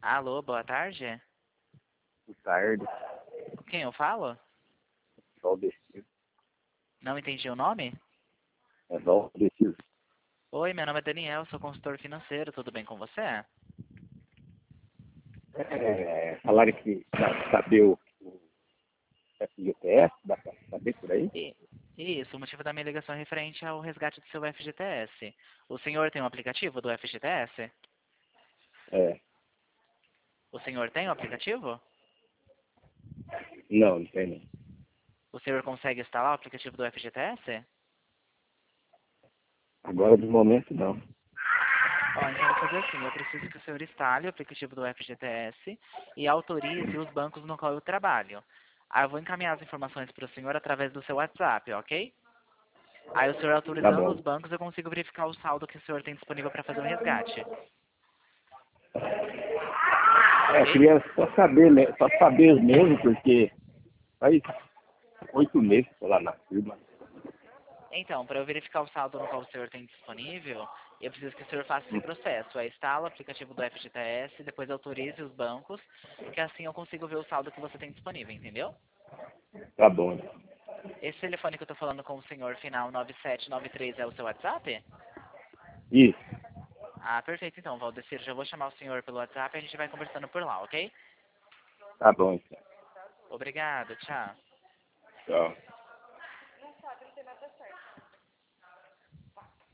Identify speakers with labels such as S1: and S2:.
S1: Alô, boa tarde.
S2: Boa tarde,
S1: Com quem eu falo?
S2: Valdecir.
S1: Não entendi o nome?
S2: É Valdecir.
S1: Oi, meu nome é Daniel, sou consultor financeiro, tudo bem com você?
S2: Falaram que saber o FGTS, dá pra saber por aí?
S1: E, isso, o motivo da minha ligação é referente ao resgate do seu FGTS. O senhor tem um aplicativo do FGTS?
S2: É,
S1: O senhor tem o aplicativo?
S2: não tem não.
S1: O senhor consegue instalar o aplicativo do FGTS?
S2: Agora, de momento, não.
S1: Ó, então eu vou fazer assim, eu preciso que o senhor instale o aplicativo do FGTS e autorize os bancos no qual eu trabalho. Aí eu vou encaminhar as informações para o senhor através do seu WhatsApp, ok? Aí o senhor
S2: Tá
S1: autorizando os
S2: bom.
S1: bancos, eu consigo verificar o saldo que o senhor tem disponível para fazer o resgate.
S2: Eu
S1: Ok?
S2: queria só saber mesmo, porque faz 8 meses que eu tô lá na firma.
S1: Então, para eu verificar o saldo no qual o senhor tem disponível, eu preciso que o senhor faça esse processo. Aí instala o aplicativo do FGTS, depois autorize os bancos, que assim eu consigo ver o saldo que você tem disponível, entendeu?
S2: Tá bom, então.
S1: Esse telefone que eu tô falando com o senhor, final 9793, é o seu WhatsApp?
S2: Isso,
S1: Ah, perfeito então, Valdecir. Já vou chamar o senhor pelo WhatsApp e a gente vai conversando por lá, ok?
S2: tá bom, então.
S1: Obrigado, tchau.
S2: Tchau.